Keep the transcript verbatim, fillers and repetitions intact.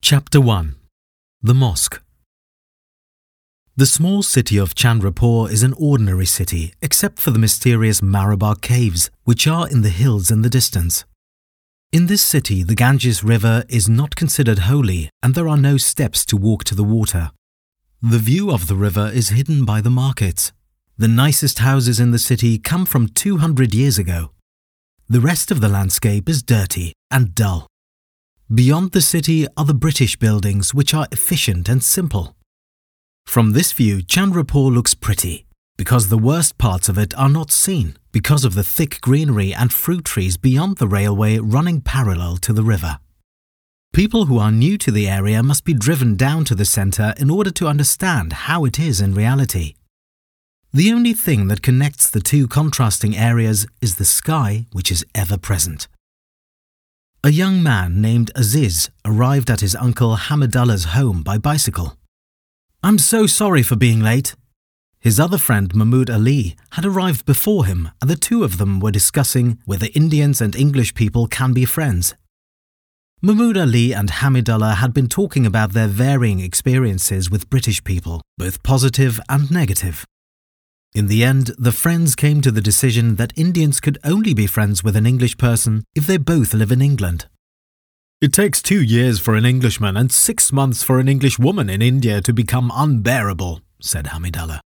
Chapter one. The Mosque. The small city of Chandrapur is an ordinary city except for the mysterious Marabar caves, which are in the hills in the distance. In this city, the Ganges River is not considered holy and there are no steps to walk to the water. The view of the river is hidden by the markets. The nicest houses in the city come from two hundred years ago. The rest of the landscape is dirty and dull. Beyond the city are the British buildings, which are efficient and simple. From this view, Chandrapur looks pretty, because the worst parts of it are not seen, because of the thick greenery and fruit trees beyond the railway running parallel to the river. People who are new to the area must be driven down to the centre in order to understand how it is in reality. The only thing that connects the two contrasting areas is the sky, which is ever present. A young man named Aziz arrived at his uncle Hamidullah's home by bicycle. "I'm so sorry for being late." His other friend Mahmud Ali had arrived before him and the two of them were discussing whether Indians and English people can be friends. Mahmud Ali and Hamidullah had been talking about their varying experiences with British people, both positive and negative. In the end, the friends came to the decision that Indians could only be friends with an English person if they both live in England. "It takes two years for an Englishman and six months for an English woman in India to become unbearable," said Hamidullah.